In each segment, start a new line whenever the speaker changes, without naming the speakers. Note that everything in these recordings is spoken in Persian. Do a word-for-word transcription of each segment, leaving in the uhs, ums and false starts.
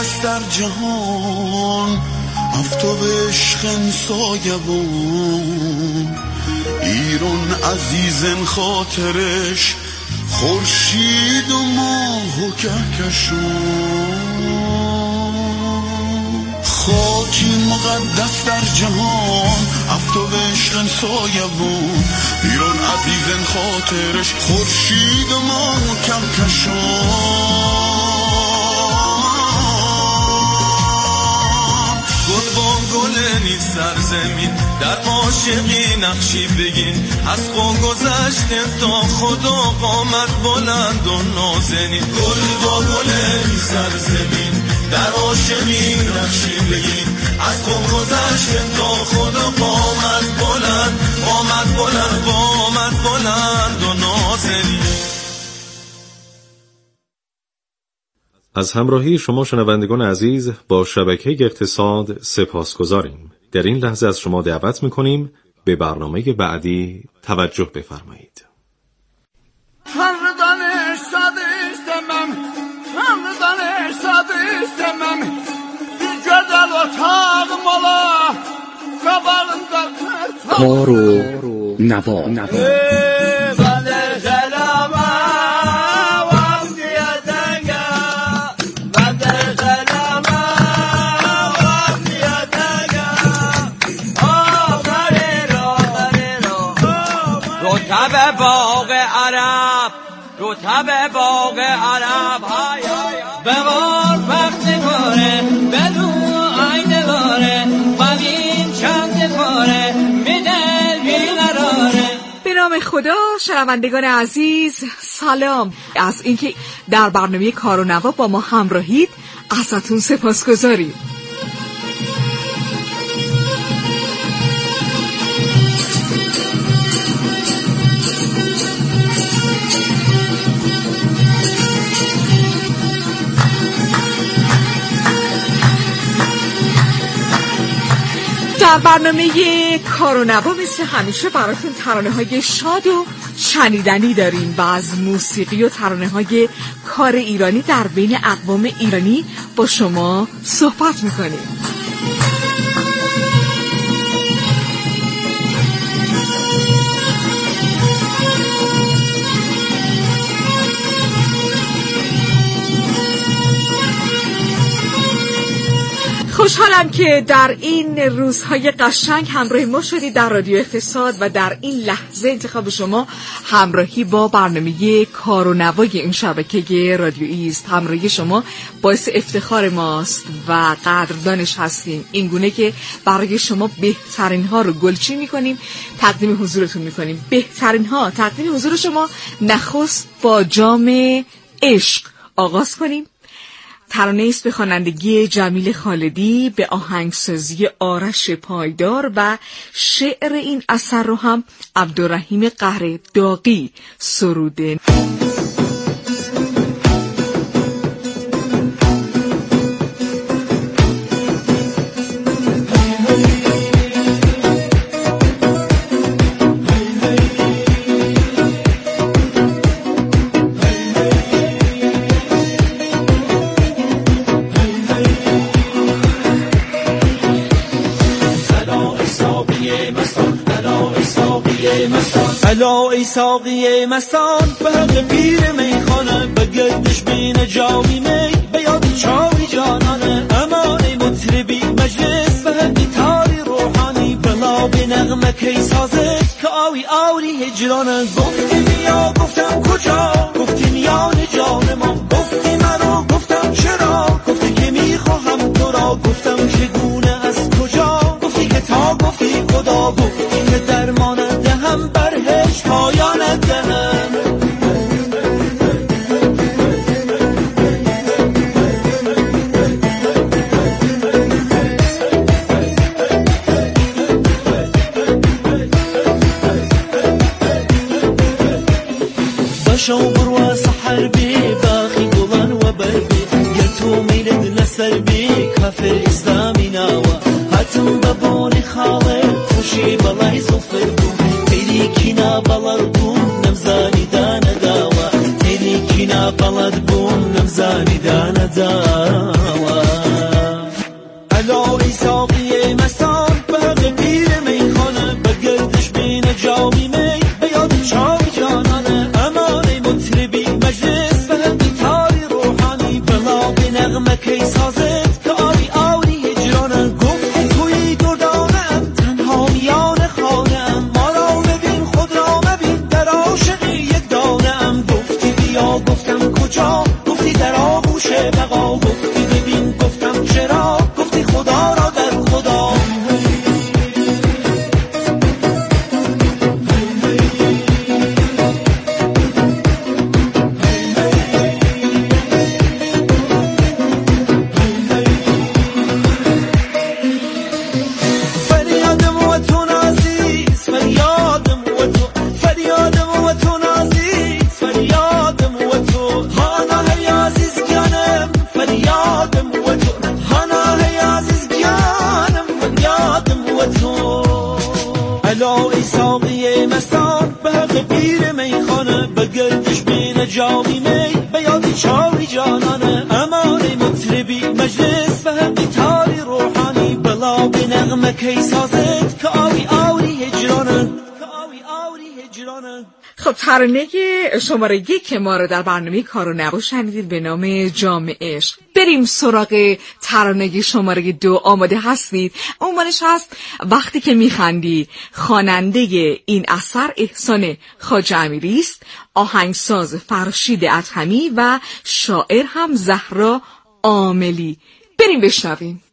مقدس در جهان افتاب عشق سایبون ایران عزیزن خاطرش خورشید و ماه و کهکشون خاکی مقدس در جهان افتاب عشق سایبون ایران عزیزن خاطرش خورشید و ماه و کهکشون گل با گل نیست سرزمین در عاشقی نقشی بگین از قوم گذشته تا خدا قامت بلند و نازنین گل با گل نیست سرزمین در عاشقی نقشی بگین از قوم گذشته تا خدا قامت بلند قامت بلند قامت بلند و نازنین.
از همراهی شما شنوندگان عزیز با شبکه اقتصاد سپاسگزاریم. در این لحظه از شما دعوت می‌کنیم به برنامه بعدی توجه بفرمایید.
Tanrı'dan eşsad istemem, Tanrı'dan eşsad istemem. Bir güzel otağım ola, kabağında
کار و نوا نوا
رتب باغ عرب رتب باغ عرب های بوار وقت کاره بدو عین باره قوین چند کاره میدل بیقراره.
به نام خدا. شنوندگان عزیز سلام از اینکه در برنامه کار و نوا با ما همراهید ازتون سپاسگزاریم. در برنامه کار و نوا مثل همیشه براتون ترانه‌های شاد و شنیدنی داریم و از موسیقی و ترانه‌های کار ایرانی در بین اقوام ایرانی با شما صحبت می‌کنیم. خوشحالم که در این روزهای قشنگ همراه ما شدید در رادیو اقتصاد و در این لحظه انتخاب شما همراهی با برنامه کار و نوای این شبکه رادیویی است. همراهی شما باعث افتخار ماست و قدردانش هستیم، این گونه که برای شما بهترین ها رو گلچین می‌کنیم، تقدیم حضورتون می‌کنیم. بهترین ها تقدیم حضور شما. نخست با جام عشق آغاز کنیم. ترانه است به خوانندگی جمیل خالدی، به آهنگسازی آرش پایدار و شعر این اثر رو هم عبدالرحیم قهر داغی سروده.
الا ای ساقی مستان به حق پیر میخانه بگردش بین جامی می به یاد چاوی جانانه امان ای مطربی مجلس به حق تاری روحانی بلا به نغمه کی سازه که آوی آوری هجرانه. گفتی میا گفتم کجا، گفتی میان جان ما، گفتی منو گفتم چرا، گفتی که میخواهم تو را، گفتم چگونه از کجا، گفتی که تا گفتی خدا، گفتی که درمانه دهم برهش پایان دهم. بشو برو سحر بی باخی بونم زنیدن داوم الا ای ساقی مستان به حق پیر میخانه به گردش بین جامی می به یاد چاوی جانانه امان ای مطربی مجلس به حق تاری روحانی بلا به نغمه کی سازد که آری آری هجرانه گفتی توی دردانم تنها میان خانم ما را ببین خود را مبین در عاشقی یک دانم گفتی بیا گفتم کجا گفتی در آغوش بقا گفتی ببین گفتم چرا گفتی خدا را در خدا فریادم و تو نازیز فریادم و تو فریادم و تو نازیز فریادم و تو هانا هی عزیز جانم فریادم و تو هانا هی عزیز جانم فریادم و تو الا ای ساقی مستان به حق پیر میخانه به گردش بین جامی می به یادی چاوی جانانه امان ای مطربی مجلس به حق تاری روحانی بلا به نغمه کی سازد که آوی آوری هجرانه که آوی آوری هجرانه.
خب ترانه شماره یک ما رو در برنامه کار و نوا شنیدید به نام جام عشق. بریم سراغ ترانه شماره دو. آماده هستید؟ عنوانش هست وقتی که میخندی. خواننده این اثر احسان خواجه امیری است، آهنگساز فرشید ادهمی و شاعر هم زهرا عاملی. بریم بشنویم.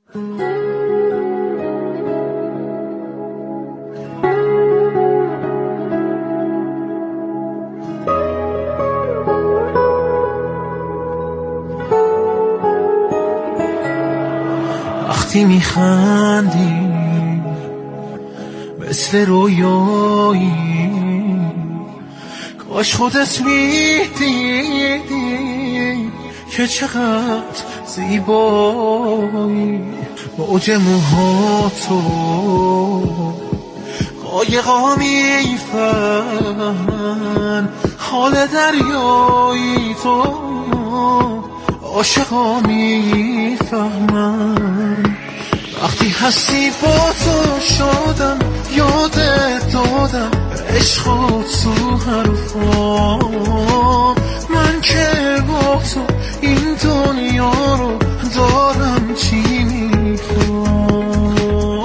وقتی میخندی مثل رویایی کاش خودت میدیدی که چقدر زیبایی موج موهاتو قایقا میفهمن حال دریایی تو عاشقا میفهمن وقتی هستی با تو شدم یادت دادم عشق تو حرفا من که با تو این دنیا رو دارم چی میخوام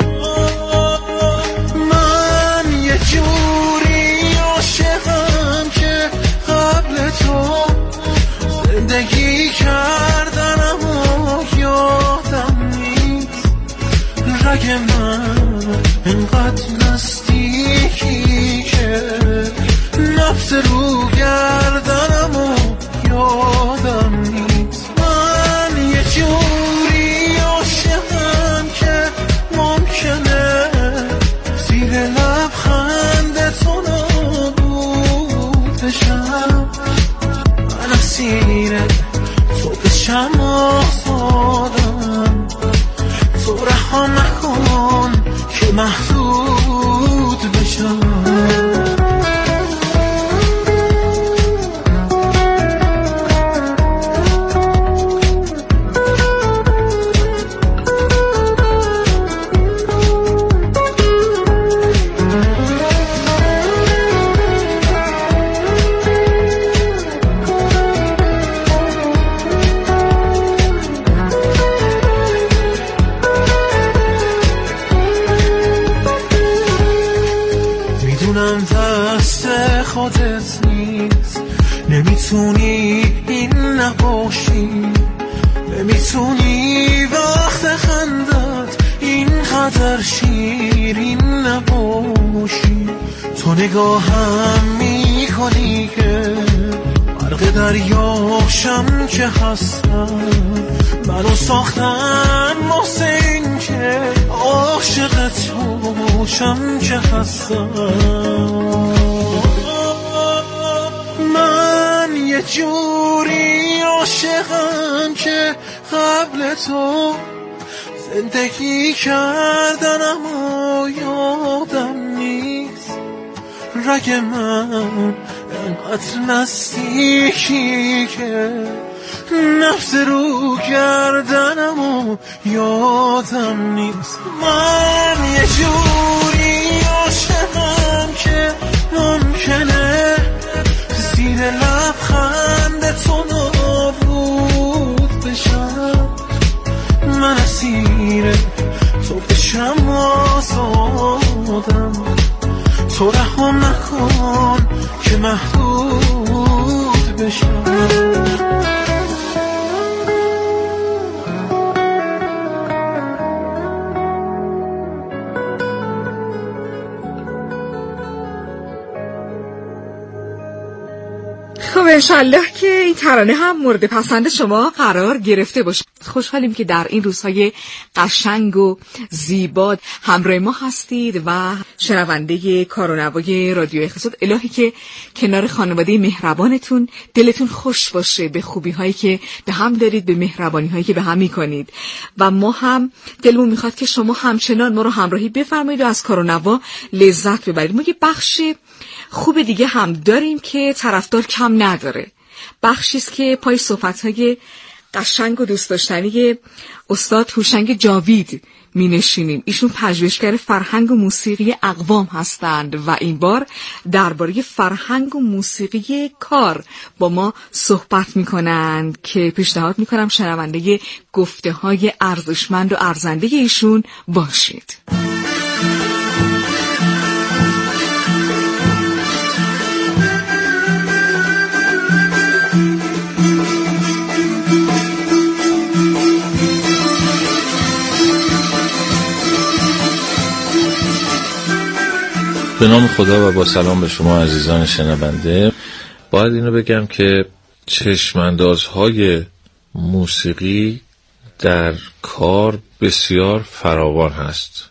من یه جوری عاشقم که قبل تو زندگی کردنم و یادم نیست رگ من انقدر نزدیکی که نفس رو گردنم و یادم نیست من یه جوری عاشقم که ممکنه زیر لبخند تو نابود بشم من اسیر تو بشم آزادم تو رها نکن که محدود بشم خودت نیست نمیتونی این نباشی نمیتونی وقت خندت اینقدر شیرین نباشی تو نگاهم میکنی که برق دریاشم که هستم منو ساختن محسن که عاشق توشم که هستم من یه جوری عاشقم که قبل تو زندگی کردنم و یادم نیست رگ من انقدر نزدیکی که نفس رو کردنم و یادم نیست. من یه جوری عاشقم که ممکنه زیر لبخند تو نابود بشم. من اسیر تو بشم آزادم، تو رحم نکن که محدود بشم.
خب انشالله که این ترانه هم مورد پسند شما قرار گرفته باشه. خوشحالیم که در این روزهای قشنگ و زیبا همراه ما هستید و شنونده کارونوای رادیو اقتصاد. الهی که کنار خانواده مهربانتون دلتون خوش باشه به خوبی هایی که به هم دارید، به مهربانی هایی که به هم میکنید و ما هم دلمون میخواد که شما همچنان ما رو همراهی بفرمایید و از کارونوا لذت ببرید. ما یه بخش خوب دیگه هم داریم که طرفدار کم نداره. بخشی است که پای صحبت‌های قشنگ و دوست داشتنی استاد هوشنگ جاوید می نشینیم. ایشون پژوهشگر فرهنگ و موسیقی اقوام هستند و این بار درباره فرهنگ و موسیقی کار با ما صحبت می کنند که پیشنهاد می کنم شنونده گفته های ارزشمند و ارزنده ایشون باشید.
به نام خدا و با سلام به شما عزیزان شنونده. باید اینو بگم که چشماندازهای موسیقی در کار بسیار فراوان هست.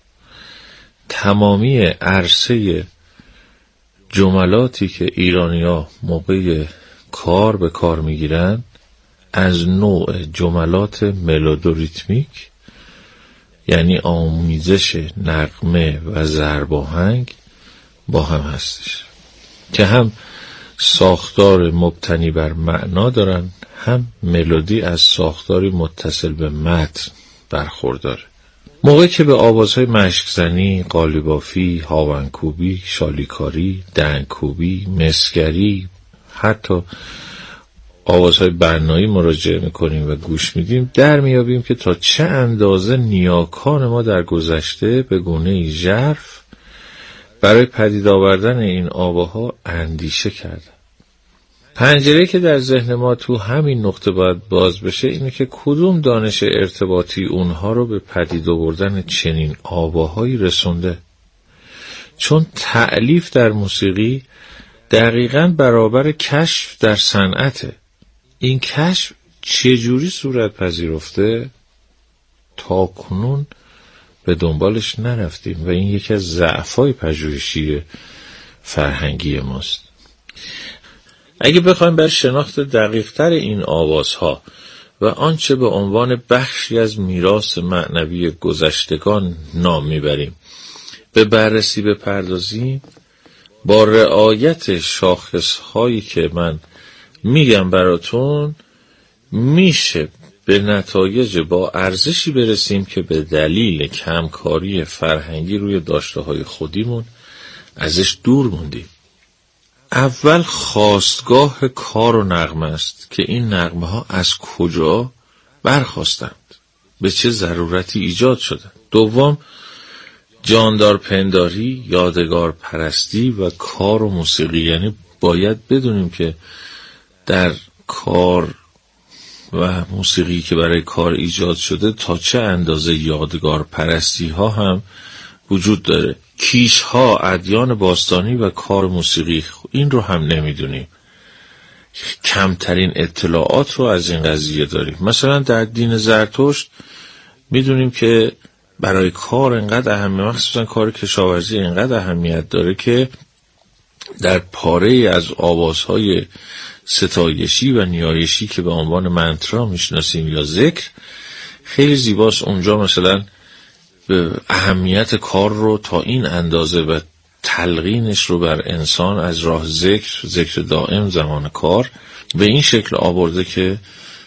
تمامی عرصه جملاتی که ایرانی‌ها موقع کار به کار میگیرن از نوع جملات ملودوریتمیک، یعنی آمیزش نغمه و ضرباهنگ با هم هستش که هم ساختار مبتنی بر معنا دارن، هم ملودی از ساختاری متصل به متن برخورداره. موقعی که به آوازهای مشکزنی، قالیبافی، هاونکوبی، شالیکاری، دنگکوبی، مسگری، حتی آوازهای بنایی مراجعه میکنیم و گوش میدیم، در میابیم که تا چه اندازه نیاکان ما در گذشته به گونه‌ای ژرف برای پدید آوردن این آواها اندیشه کردن. پنجره‌ای که در ذهن ما تو همین نقطه باید باز بشه اینه که کدوم دانش ارتباطی اونها رو به پدید آوردن چنین آواهایی رسونده. چون تألیف در موسیقی دقیقاً برابر کشف در صنعته. این کشف چجوری صورت پذیرفته؟ تا کنون به دنبالش نرفتیم و این یکی از ضعف‌های پژوهشی فرهنگی ماست. اگه بخوایم بر شناخت دقیق‌تر این آوازها و آنچه به عنوان بخشی از میراث معنوی گذشتگان نام میبریم به بررسی بپردازیم، با رعایت شاخص‌هایی که من میگم براتون، میشه به نتایج با ارزشی برسیم که به دلیل کمکاری فرهنگی روی داشته‌های خودیمون ازش دور موندیم. اول خاستگاه کار و نغمه است که این نغمه ها از کجا برخاستند، به چه ضرورتی ایجاد شدند. دوم، جاندار پنداری، یادگار پرستی و کار و موسیقی. یعنی باید بدونیم که در کار و موسیقی که برای کار ایجاد شده تا چه اندازه یادگار پرستی ها هم وجود داره. کیش ها، ادیان باستانی و کار موسیقی، این رو هم نمیدونیم. کمترین اطلاعات رو از این قضیه داریم. مثلا در دین زرتشت میدونیم که برای کار انقدر اهمیت، مخصوصا کار کشاورزی انقدر اهمیت داره که در پاره از آوازهای ستایشی و نیایشی که به عنوان منترا میشناسیم یا ذکر، خیلی زیباست اونجا مثلا به اهمیت کار رو تا این اندازه و تلقینش رو بر انسان از راه ذکر، ذکر دائم زمان کار به این شکل آورده که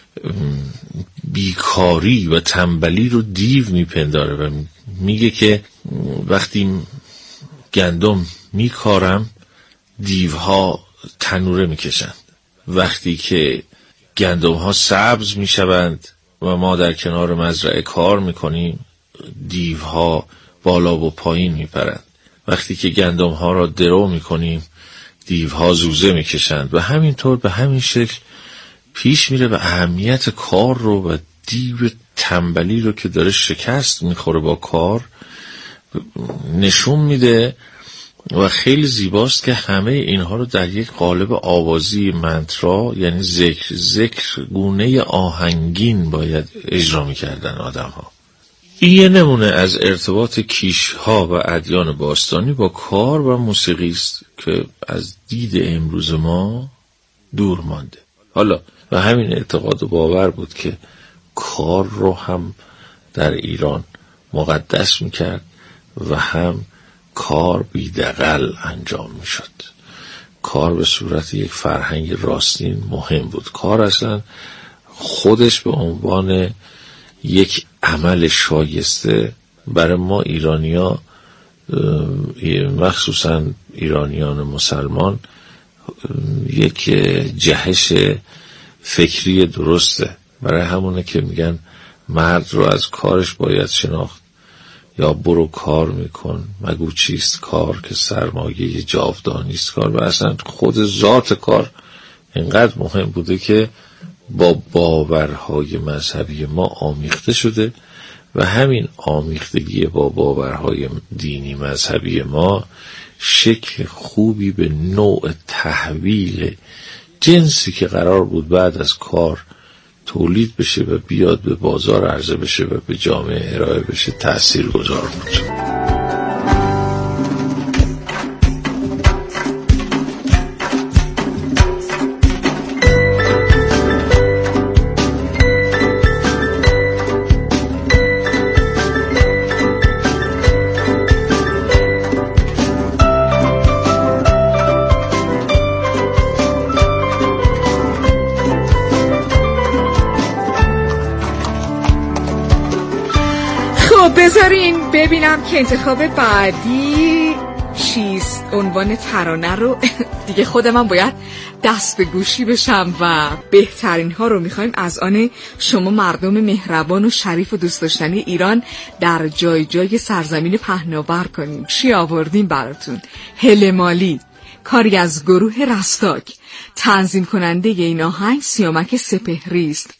بیکاری و تنبلی رو دیو میپنداره و میگه که وقتی گندم میکارم دیوها تنوره میکشند، وقتی که گندم ها سبز میشوند و ما در کنار مزرعه کار میکنیم دیوها بالا و پایین میپرند، وقتی که گندم ها را درو میکنیم دیوها زوزه میکشند و همینطور به همین شکل پیش میره و اهمیت کار رو و دیو تنبلی رو که داره شکست میخوره با کار نشون میده و خیلی زیباست که همه اینها رو در یک قالب آوازی منترا یعنی ذکر ذکر گونه آهنگین باید اجرا میکردن آدم ها. این یه نمونه از ارتباط کیش ها و ادیان باستانی با کار و موسیقی است که از دید امروز ما دور مانده. حالا و همین اعتقاد و باور بود که کار رو هم در ایران مقدس میکرد و هم کار بیدقل انجام میشد. کار به صورت یک فرهنگ راستین مهم بود. کار اصلا خودش به عنوان یک عمل شایسته برای ما ایرانیا، مخصوصا ایرانیان مسلمان، یک جهش فکری درسته. برای همونه که میگن مرد رو از کارش باید شناخت، یا برو کار میکن مگو چیست کار که سرمایه جاودانیست کار. و اصلا خود ذات کار اینقدر مهم بوده که با باورهای مذهبی ما آمیخته شده و همین آمیختگی با باورهای دینی مذهبی ما شکل خوبی به نوع تحویل جنسی که قرار بود بعد از کار تولید بشه و بیاد به بازار عرضه بشه و به جامعه ارائه بشه تأثیر گذار بود.
بذارین ببینم که انتخاب بعدی چیست. عنوان ترانه رو دیگه خودم باید دست به گوشی بشم و بهترین ها رو میخوایم از آن شما مردم مهربان و شریف و دوست داشتنی ایران در جای جای سرزمین پهناور کنیم. چی آوردیم براتون؟ هلمالی، کاری از گروه رستاک. تنظیم کننده این آهنگ سیامک سپهری است.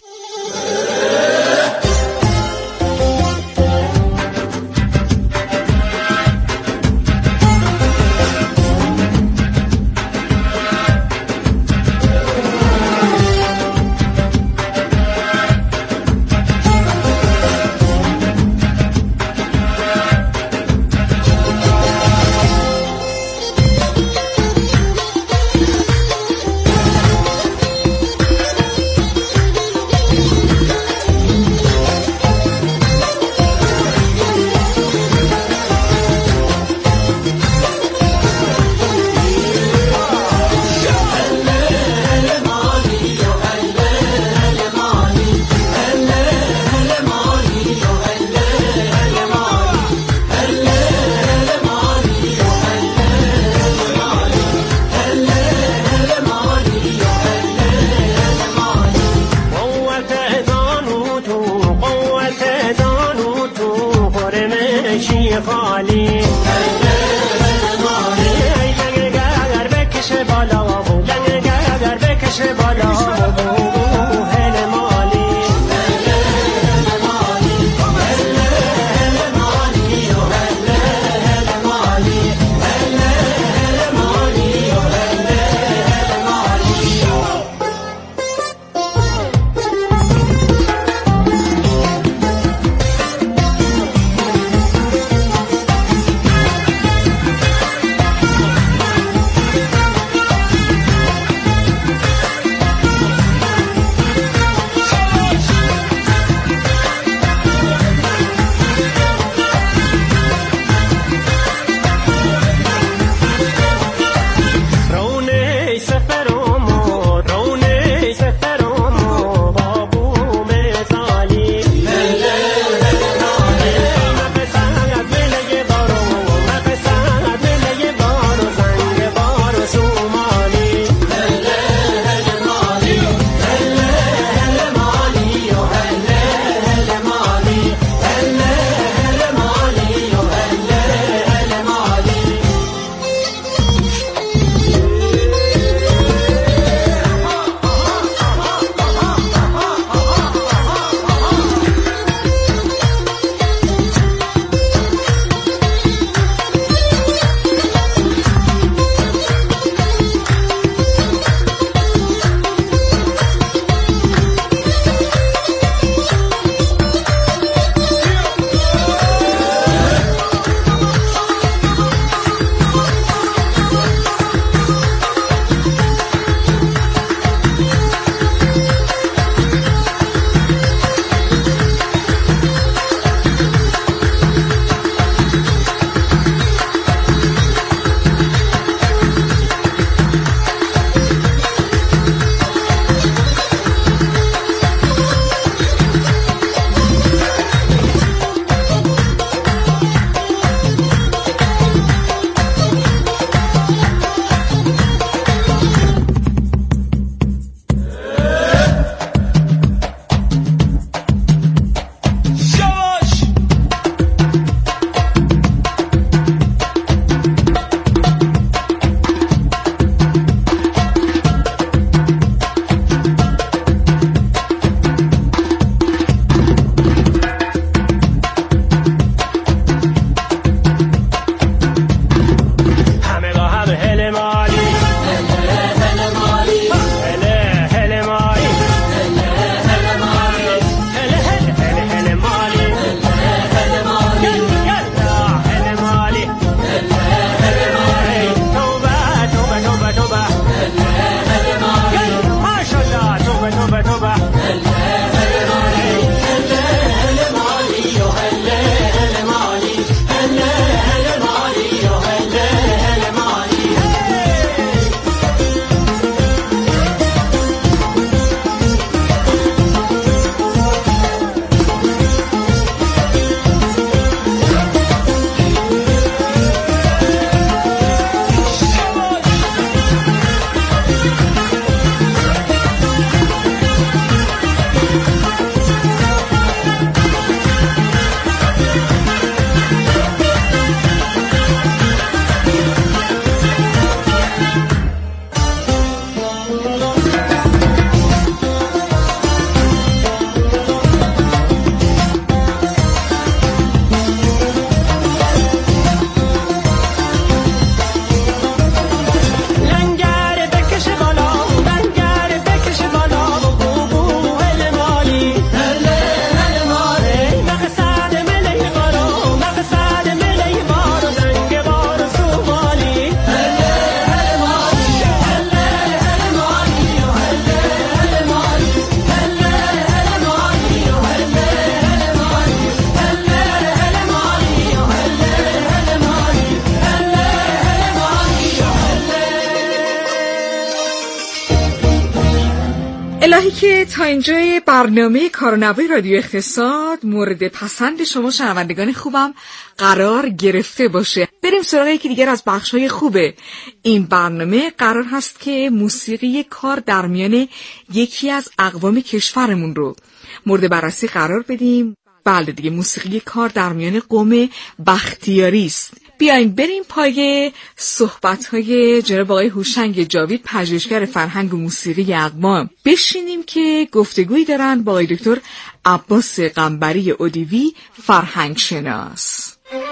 که تا اینجای برنامه کارونوای رادیو اقتصاد مورد پسند شما شنوندگان خوبم قرار گرفته باشه. بریم سراغ یکی دیگر از بخش‌های خوبه این برنامه. قرار هست که موسیقی کار در میان یکی از اقوام کشورمون رو مورد بررسی قرار بدیم. بله دیگه، موسیقی کار در میان قوم بختیاری است. بیاین بریم پای صحبت‌های جناب آقای هوشنگ جاوید، پژوهشگر فرهنگ و موسیقی اقوام، بشینیم که گفتگویی دارن با آقای دکتر عباس قنبری اودیوی، فرهنگ شناس.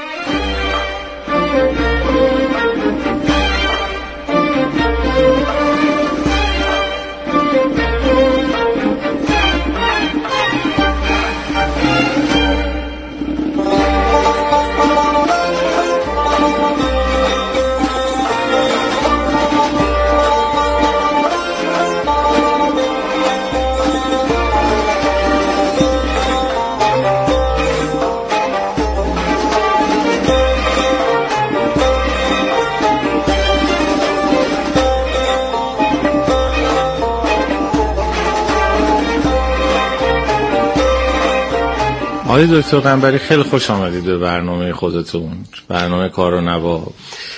آقای دکتر قنبری خیلی خوش آمدید به برنامه خودتون، برنامه کارونوا.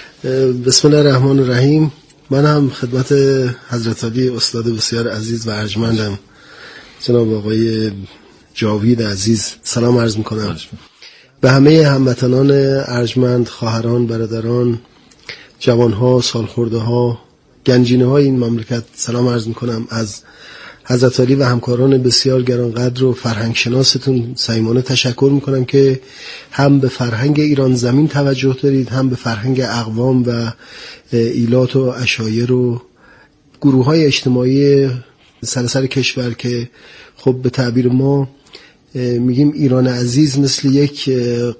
بسم الله الرحمن الرحیم. من هم خدمت حضرت علی استاد بسیار عزیز و ارجمندم جناب آقای جاوید عزیز سلام عرض میکنم. به همه هموطنان ارجمند، خواهران، برادران، جوانها، سالخورده گنجینه های این مملکت سلام عرض میکنم. از حضرت علی و همکاران بسیار گرانقدر و فرهنگ شناستون صمیمانه تشکر میکنم که هم به فرهنگ ایران زمین توجه دارید، هم به فرهنگ اقوام و ایلات و عشایر و گروه های اجتماعی سراسر کشور که خب به تعبیر ما میگیم ایران عزیز مثل یک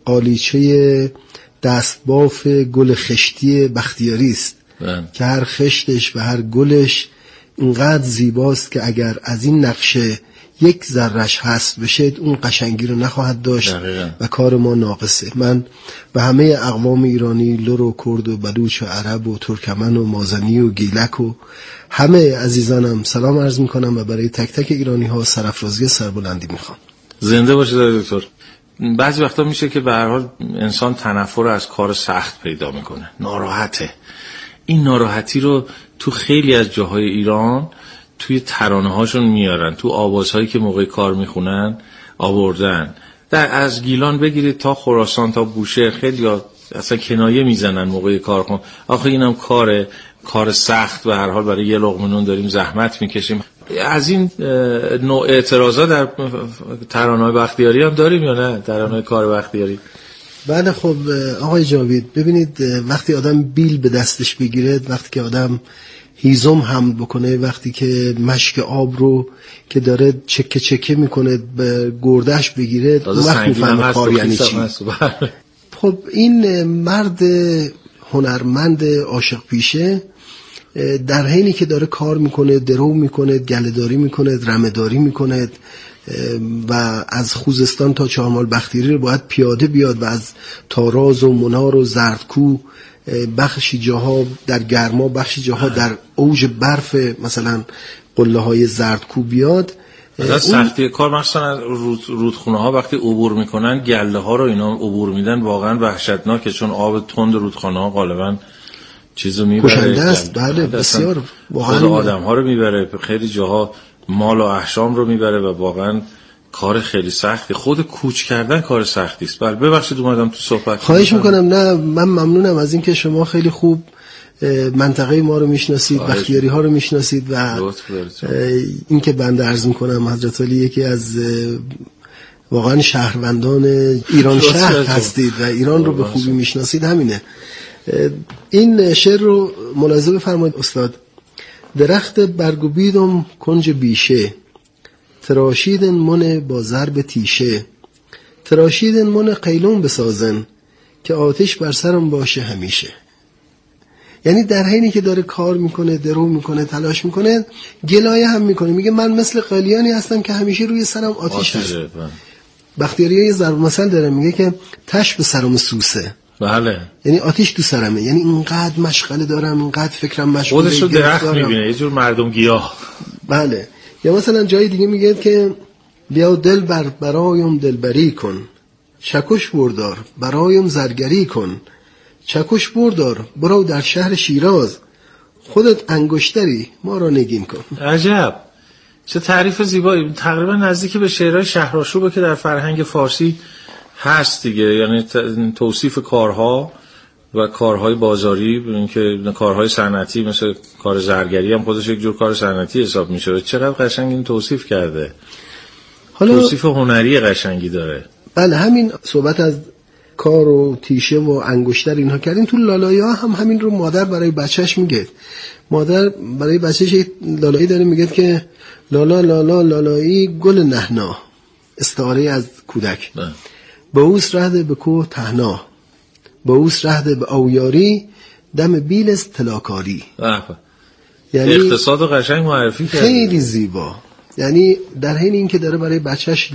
قالیچه دستباف گل خشتی بختیاری است که هر خشتش و هر گلش اینقدر زیباست که اگر از این نقشه یک ذره‌اش حذف بشه اون قشنگی رو نخواهد داشت دقیقا. و کار ما ناقصه. من به همه اقوام ایرانی، لر و کرد و بلوچ و عرب و ترکمن و مازنی و گیلک و همه عزیزانم سلام عرض میکنم و برای تک تک ایرانی ها سرافرازی سربلندی میخوام.
زنده باشید دکتر. بعضی وقتا میشه که به هر حال انسان تنفر از کار سخت پیدا میکنه، ناراحته. این ناراحتی رو تو خیلی از جاهای ایران توی ترانه هاشون میارن، تو آوازهایی که موقع کار میخونن آوردن. در از گیلان بگیرید تا خراسان تا بوشهر خیلی ها اصلا کنایه میزنن موقع کار خون. آخه اینم کاره، کار سخت و هر حال برای یه لقمه نون داریم زحمت میکشیم. از این نوع اعتراضا در ترانه‌های بختیاری هم داریم یا نه؟ ترانه‌های کار بختیاری.
بله خب آقای جاوید، ببینید وقتی آدم بیل به دستش بگیره، وقتی که آدم هیزم حمل بکنه، وقتی که مشک آب رو که داره چکه چکه میکنه به گردش بگیره، وقت میفهمه کار یعنی چی. خب این مرد هنرمند عاشق پیشه در حینی که داره کار میکنه، درو میکنه، گله‌داری میکنه، رمه‌داری میکنه و از خوزستان تا چهارمال بختیاری رو باید پیاده بیاد و از تاراز و منار و زردکو بخشی جاها در گرما، بخشی جاها در اوج برف مثلا قله های زردکو بیاد.
از سختی کار مثلا رود رودخونه ها وقتی عبور میکنن گله ها رو اینا عبور میدن، واقعا وحشتناکه، چون آب تند رودخانه ها غالبا چیزو میبره،
کشنده است. بله بسیار،
واقعا آدم ها رو میبره، خیلی جاها مال و احشام رو میبره و واقعا کار خیلی سختی. خود کوچ کردن کار سختی است. بله ببخشید اومدم تو صحبت.
خواهش میکنم. نه من ممنونم از اینکه شما خیلی خوب منطقه ما رو میشناسید، بختیاری ها رو میشناسید و اینکه بنده عرض میکنم حضرت علی یکی از واقعا شهروندان ایران شهر هستید و ایران رو به خوبی میشناسید. همینه. این شعر رو ملاحظه بفرمایید استاد. درخت برگو بیدم کنج بیشه، تراشیدن من با ضرب تیشه، تراشیدن من قیلون بسازن که آتش بر سرم باشه همیشه. یعنی در حینی که داره کار میکنه، درو میکنه، تلاش میکنه، گلایه هم میکنه، میگه من مثل قلیانی هستم که همیشه روی سرم آتش هست. بختیاری یه ضرب مثل داره، میگه که تش به سرم سوسه.
بله.
یعنی آتش تو سرمه، یعنی اینقدر مشغله دارم، اینقدر فکرم مشغوله،
خودش رو درخت میبینه، یه جور مردم گیاه.
بله. یا مثلا جای دیگه میگه که بیا دل بر برایم دلبری کن، چکش بردار برایم زرگری کن، چکش بردار برو در شهر شیراز، خودت انگشتری ما را نگین کن.
عجب، چه تعریف زیبایی. تقریبا نزدیک به شعرهای شهرآشوبه که در فرهنگ فارسی هست دیگه، یعنی توصیف کارها و کارهای بازاری، اینکه کارهای صنعتی مثل کار زرگری هم خودش یک جور کار صنعتی حساب میشه. چقدر قشنگ این توصیف کرده. حالا توصیف هنری قشنگی داره.
بله، همین صحبت از کار و تیشه و انگشتر اینها کردیم. تو لالایی ها هم همین رو مادر برای بچهش میگه. مادر برای بچهش یک لالایی داره میگه که لالا لالا لالایی گل نهنا، استعاره از کودک. با اوس رهده به کوه تهنا، با اوس رهده به اویاری، دم بیل است تلاکاری.
یعنی اقتصاد قشنگ معرفی کرده،
خیلی زیبا. یعنی در حین این که داره برای بچهش